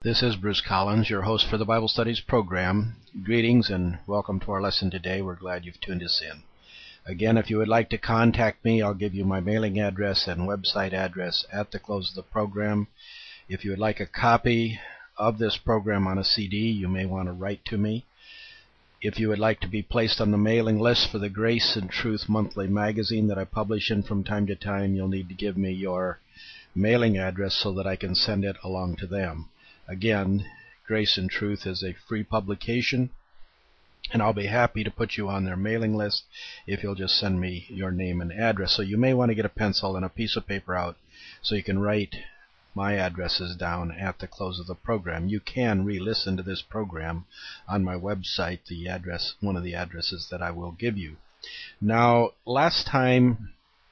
This is Bruce Collins, your host for the Bible Studies program. Greetings and welcome to our lesson today. We're glad you've tuned us in. Again, if you would like to contact me, I'll give you my mailing address and website address at the close of the program. If you would like a copy of this program on a CD, you may want to write to me. If you would like to be placed on the mailing list for the Grace and Truth monthly magazine that I publish in from time to time, you'll need to give me your mailing address so that I can send it along to them. Again, Grace and Truth is a free publication, and I'll be happy to put you on their mailing list if you'll just send me your name and address. So you may want to get a pencil and a piece of paper out so you can write my addresses down at the close of the program. You can re-listen to this program on my website, one of the addresses that I will give you. Now, last time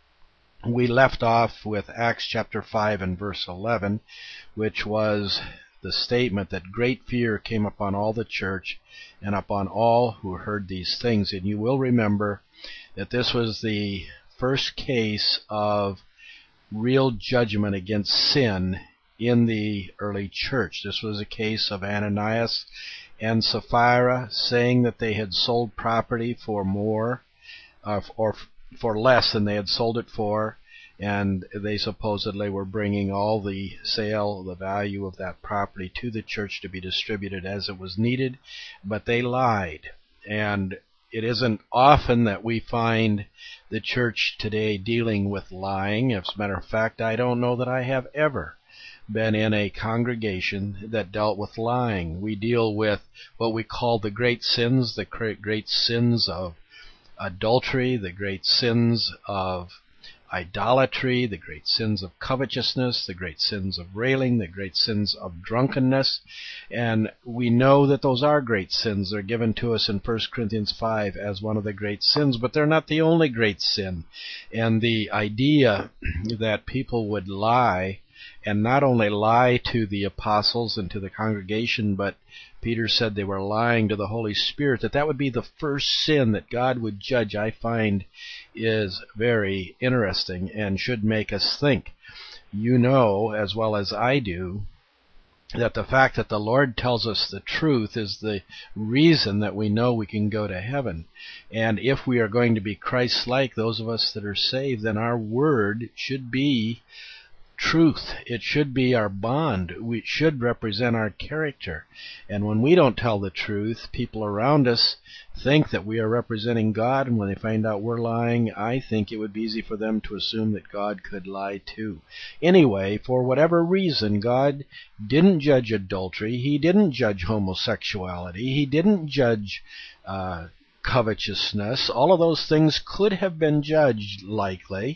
we left off with Acts chapter 5 and verse 11, which was the statement that great fear came upon all the church and upon all who heard these things. And you will remember that this was the first case of real judgment against sin in the early church. This was a case of Ananias and Sapphira saying that they had sold property for more or for less than they had sold it for, and they supposedly were bringing all the value of that property to the church to be distributed as it was needed, but they lied. And it isn't often that we find the church today dealing with lying. As a matter of fact, I don't know that I have ever been in a congregation that dealt with lying. We deal with what we call the great sins, the great sins of adultery, the great sins of idolatry, the great sins of covetousness, the great sins of railing, the great sins of drunkenness. And we know that those are great sins. They're given to us in 1 Corinthians 5 as one of the great sins, but they're not the only great sin. And the idea that people would lie, and not only lie to the apostles and to the congregation, but Peter said they were lying to the Holy Spirit, that would be the first sin that God would judge, I find is very interesting and should make us think. You know, as well as I do, that the fact that the Lord tells us the truth is the reason that we know we can go to heaven. And if we are going to be Christ-like, those of us that are saved, then our word should be truth. It should be our bond. It should represent our character. And when we don't tell the truth, people around us think that we are representing God, and when they find out we're lying, I think it would be easy for them to assume that God could lie too. Anyway, for whatever reason, God didn't judge adultery. He didn't judge homosexuality. He didn't judge covetousness. All of those things could have been judged, likely.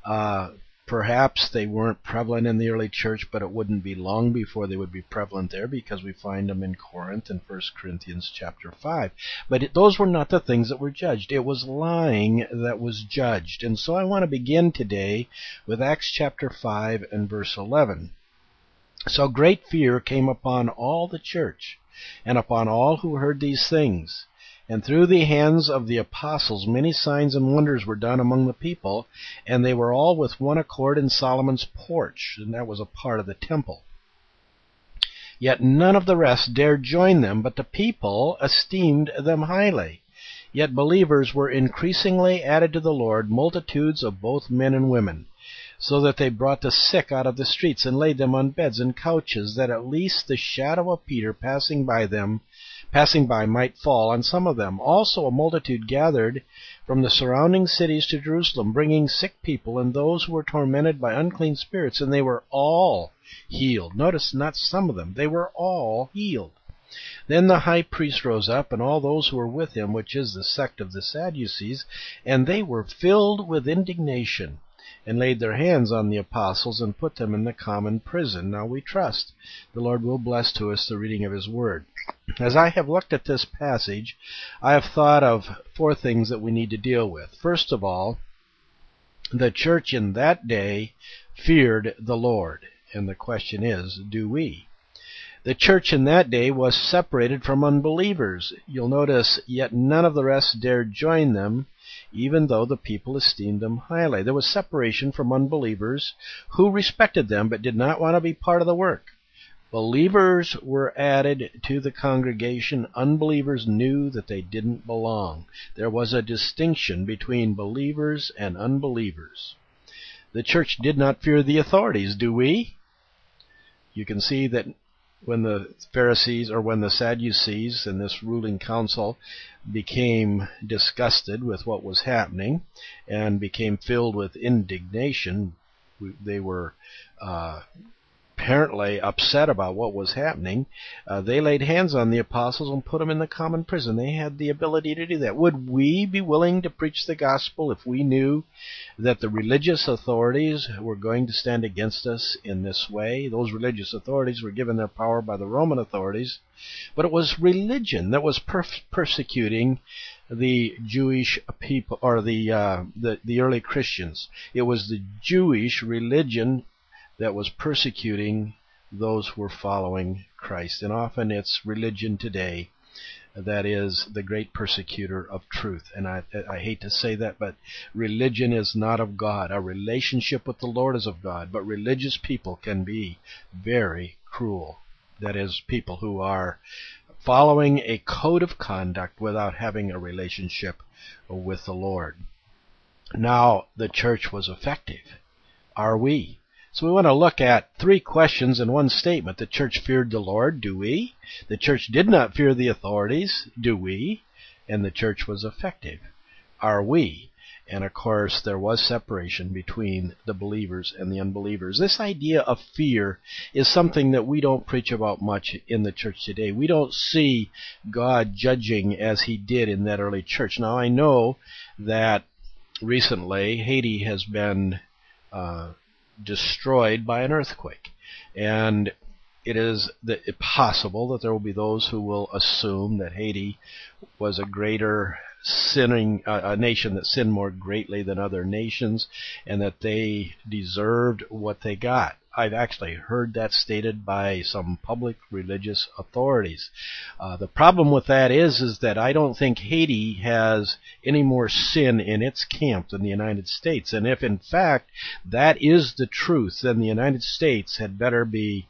Perhaps they weren't prevalent in the early church, but it wouldn't be long before they would be prevalent there, because we find them in Corinth in 1 Corinthians chapter 5. But those were not the things that were judged. It was lying that was judged. And so I want to begin today with Acts chapter 5 and verse 11. So great fear came upon all the church and upon all who heard these things. And through the hands of the apostles many signs and wonders were done among the people, and they were all with one accord in Solomon's porch, and that was a part of the temple. Yet none of the rest dared join them, but the people esteemed them highly. Yet believers were increasingly added to the Lord, multitudes of both men and women, so that they brought the sick out of the streets and laid them on beds and couches, that at least the shadow of Peter passing by might fall on some of them. Also a multitude gathered from the surrounding cities to Jerusalem, bringing sick people and those who were tormented by unclean spirits, and they were all healed. Notice, not some of them. They were all healed. Then the high priest rose up, and all those who were with him, which is the sect of the Sadducees, and they were filled with indignation, and laid their hands on the apostles and put them in the common prison. Now we trust the Lord will bless to us the reading of his word. As I have looked at this passage, I have thought of four things that we need to deal with. First of all, the church in that day feared the Lord. And the question is, do we? The church in that day was separated from unbelievers. You'll notice, yet none of the rest dared join them, even though the people esteemed them highly. There was separation from unbelievers who respected them but did not want to be part of the work. Believers were added to the congregation. Unbelievers knew that they didn't belong. There was a distinction between believers and unbelievers. The church did not fear the authorities, do we? You can see that when the Pharisees or when the Sadducees and this ruling council became disgusted with what was happening and became filled with indignation, they were apparently upset about what was happening. They laid hands on the apostles and put them in the common prison. They had the ability to do that. Would we be willing to preach the gospel if we knew that the religious authorities were going to stand against us in this way? Those religious authorities were given their power by the Roman authorities, but it was religion that was persecuting the Jewish people, or the early Christians. It was the Jewish religion that was persecuting those who were following Christ. And often it's religion today that is the great persecutor of truth. And I hate to say that, but religion is not of God. Our relationship with the Lord is of God. But religious people can be very cruel. That is, people who are following a code of conduct without having a relationship with the Lord. Now, the church was effective. Are we? So we want to look at 3 questions and 1 statement. The church feared the Lord. Do we? The church did not fear the authorities. Do we? And the church was effective. Are we? And of course, there was separation between the believers and the unbelievers. This idea of fear is something that we don't preach about much in the church today. We don't see God judging as he did in that early church. Now, I know that recently Haiti has been destroyed by an earthquake, and it is possible that there will be those who will assume that Haiti was a greater a nation that sinned more greatly than other nations, and that they deserved what they got. I've actually heard that stated by some public religious authorities. The problem with that is that I don't think Haiti has any more sin in its camp than the United States. And if in fact that is the truth, then the United States had better be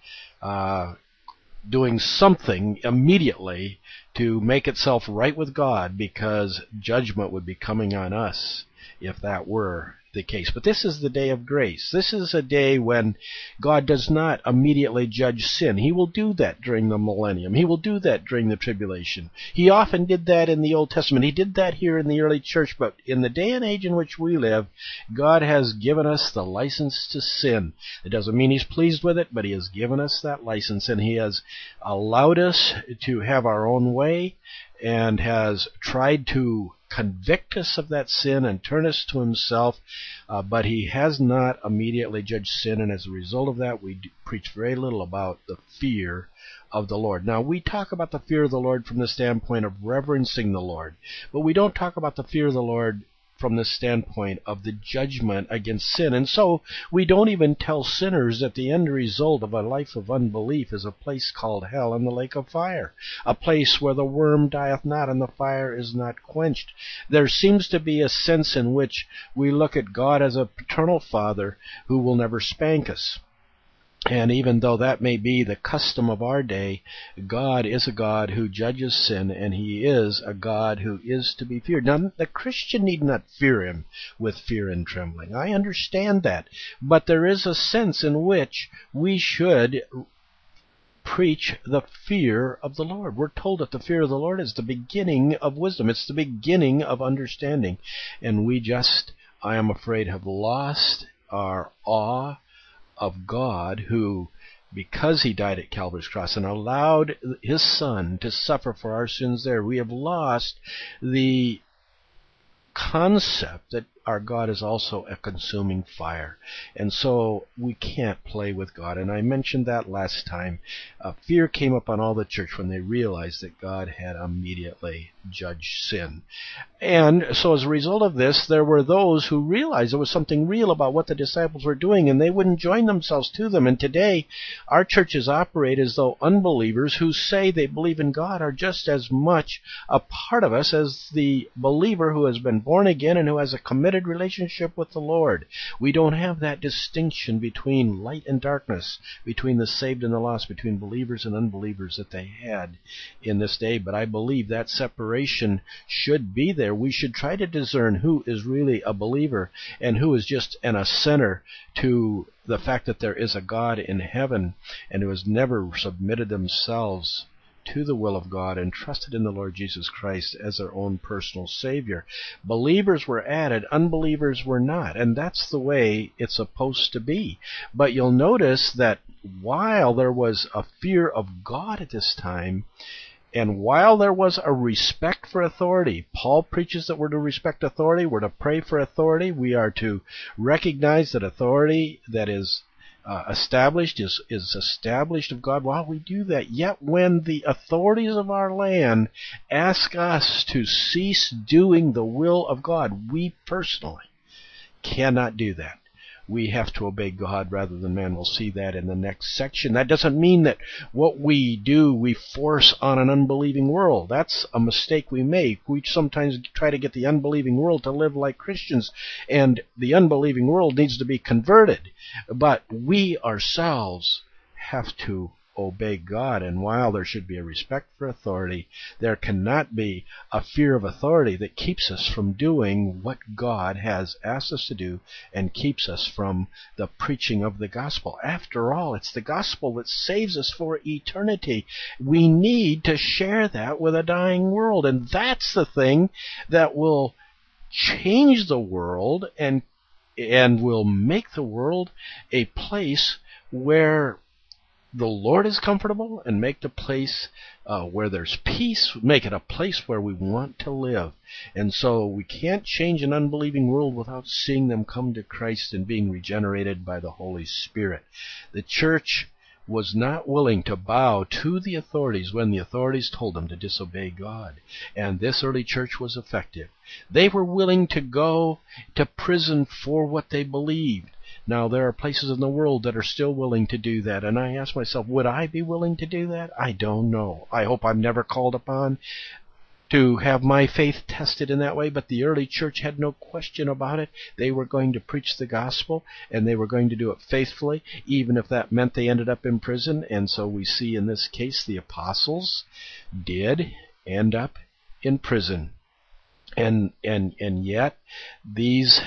doing something immediately to make itself right with God, because judgment would be coming on us if that were the case. But this is the day of grace. This is a day when God does not immediately judge sin. He will do that during the millennium. He will do that during the tribulation. He often did that in the Old Testament. He did that here in the early church. But in the day and age in which we live, God has given us the license to sin. It doesn't mean he's pleased with it, but he has given us that license, and he has allowed us to have our own way and has tried to convict us of that sin and turn us to himself, but he has not immediately judged sin, and as a result of that, we preach very little about the fear of the Lord. Now, we talk about the fear of the Lord from the standpoint of reverencing the Lord, but we don't talk about the fear of the Lord from the standpoint of the judgment against sin. And so we don't even tell sinners that the end result of a life of unbelief is a place called hell and the lake of fire, a place where the worm dieth not and the fire is not quenched. There seems to be a sense in which we look at God as a paternal father who will never spank us. And even though that may be the custom of our day, God is a God who judges sin, and he is a God who is to be feared. Now, the Christian need not fear him with fear and trembling. I understand that. But there is a sense in which we should preach the fear of the Lord. We're told that the fear of the Lord is the beginning of wisdom. It's the beginning of understanding. And we just, I am afraid, have lost our awe of God, who, because he died at Calvary's cross and allowed his Son to suffer for our sins there, we have lost the concept that our God is also a consuming fire. And so we can't play with God. And I mentioned that last time. Fear came upon all the church when they realized that God had immediately judged sin. And so as a result of this, there were those who realized there was something real about what the disciples were doing, and they wouldn't join themselves to them. And today, our churches operate as though unbelievers who say they believe in God are just as much a part of us as the believer who has been born again and who has a committed undivided relationship with the Lord. We don't have that distinction between light and darkness, between the saved and the lost, between believers and unbelievers that they had in this day. But I believe that separation should be there. We should try to discern who is really a believer and who is just an assenter to the fact that there is a God in heaven and who has never submitted themselves to the will of God and trusted in the Lord Jesus Christ as their own personal Savior. Believers were added, unbelievers were not, and that's the way it's supposed to be. But you'll notice that while there was a fear of God at this time, and while there was a respect for authority, Paul preaches that we're to respect authority, we're to pray for authority, we are to recognize that authority that is established is established of God. While we do that, yet when the authorities of our land ask us to cease doing the will of God, we personally cannot do that. We have to obey God rather than man. We'll see that in the next section. That doesn't mean that what we do, we force on an unbelieving world. That's a mistake we make. We sometimes try to get the unbelieving world to live like Christians, and the unbelieving world needs to be converted. But we ourselves have to obey God, and while there should be a respect for authority, there cannot be a fear of authority that keeps us from doing what God has asked us to do and keeps us from the preaching of the gospel. After all, it's the gospel that saves us for eternity. We need to share that with a dying world, and that's the thing that will change the world and will make the world a place where the Lord is comfortable, and make the place where there's peace, make it a place where we want to live. And so we can't change an unbelieving world without seeing them come to Christ and being regenerated by the Holy Spirit. The church was not willing to bow to the authorities when the authorities told them to disobey God. And this early church was effective. They were willing to go to prison for what they believed. Now, there are places in the world that are still willing to do that, and I ask myself, would I be willing to do that? I don't know. I hope I'm never called upon to have my faith tested in that way, but the early church had no question about it. They were going to preach the gospel, and they were going to do it faithfully, even if that meant they ended up in prison. And so we see in this case the apostles did end up in prison. And yet these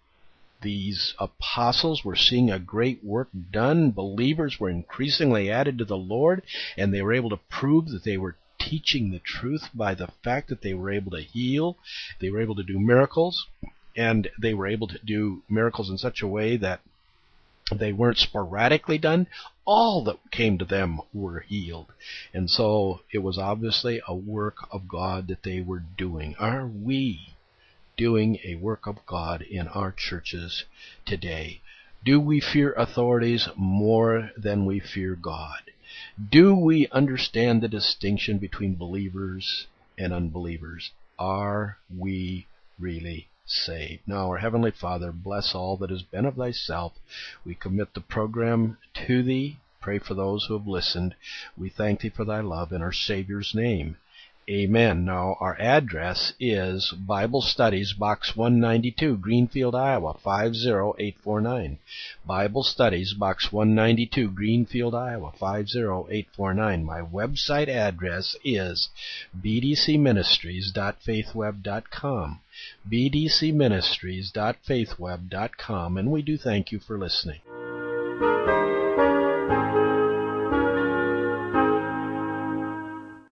apostles were seeing a great work done. Believers were increasingly added to the Lord, and they were able to prove that they were teaching the truth by the fact that they were able to heal, they were able to do miracles, and they were able to do miracles in such a way that they weren't sporadically done. All that came to them were healed. And so it was obviously a work of God that they were doing. Are we doing a work of God in our churches today? Do we fear authorities more than we fear God? Do we understand the distinction between believers and unbelievers? Are we really saved? Now, our Heavenly Father, bless all that has been of Thyself. We commit the program to Thee. Pray for those who have listened. We thank Thee for Thy love in our Savior's name. Amen. Now, our address is Bible Studies, Box 192, Greenfield, Iowa, 50849. Bible Studies, Box 192, Greenfield, Iowa, 50849. My website address is bdcministries.faithweb.com. bdcministries.faithweb.com. And we do thank you for listening.